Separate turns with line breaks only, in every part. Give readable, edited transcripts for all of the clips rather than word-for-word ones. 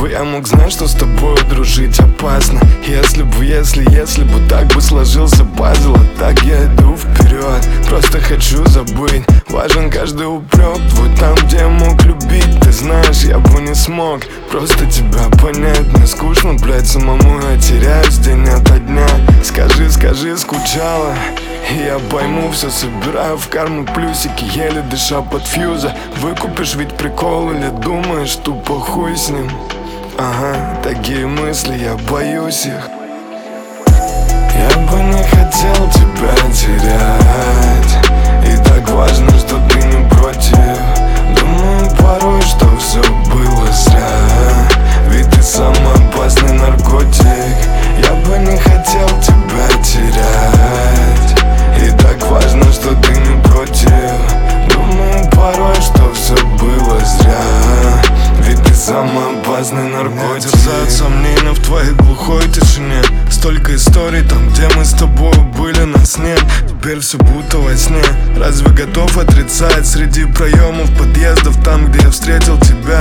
бы я мог знать, что с тобой дружить опасно. Если бы так бы сложился пазл, а так я иду вперед. Просто хочу забыть, важен каждый упрек твой там, где я мог любить. Ты знаешь, я бы не смог просто тебя понять. Мне скучно, блядь, самому я теряюсь день ото дня. Скажи, скучала, и я пойму, все собираю в карму плюсики, еле дыша под фьюза. Выкупишь ведь прикол или думаешь, тупо хуй с ним? Ага, такие мысли, я боюсь их. Я бы не хотел тебя терять, и так важно, что ты не против. Думаю порой, что все было зря, ведь ты самый опасный наркотик. Я бы не хотел тебя терять, и так важно, что ты не против. Думаю порой, что все было зря, ведь ты самый опасный наркотик. Терзают сомнения в твоей глухой тишине. Столько историй там, где мы с тобой были, нас нет. Теперь все будто во сне. Разве готов отрицать среди проемов подъездов, там, где я встретил тебя?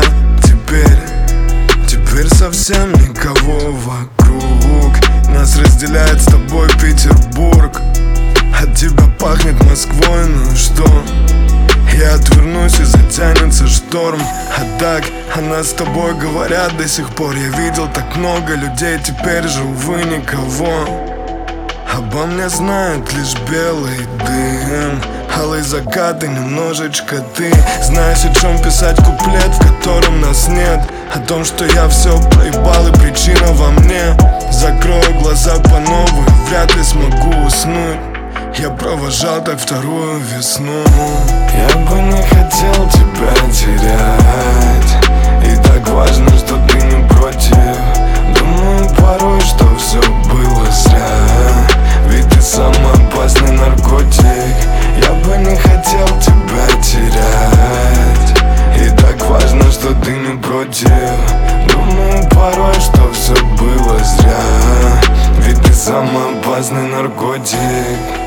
Теперь совсем никого вокруг. Нас разделяет с тобой Петербург. От тебя пахнет Москвой, ну и что? Я отвернусь и затянется шторм. А так, о нас с тобой говорят до сих пор. Я видел так много людей, теперь же, увы, никого. Обо мне знают лишь белый дым, алый закат и немножечко ты. Знаешь, о чем писать куплет, в котором нас нет? О том, что я все проебал и причина во мне. Закрою глаза по новой, вряд ли смогу уснуть. Я провожал так вторую весну. Я бы не хотел тебя терять, и так важно, что ты не против. Думаю порой, что все было зря, ведь ты самый опасный наркотик. Я бы не хотел тебя терять, и так важно, что ты не против. Думаю порой, что все было зря, ведь ты самый опасный наркотик.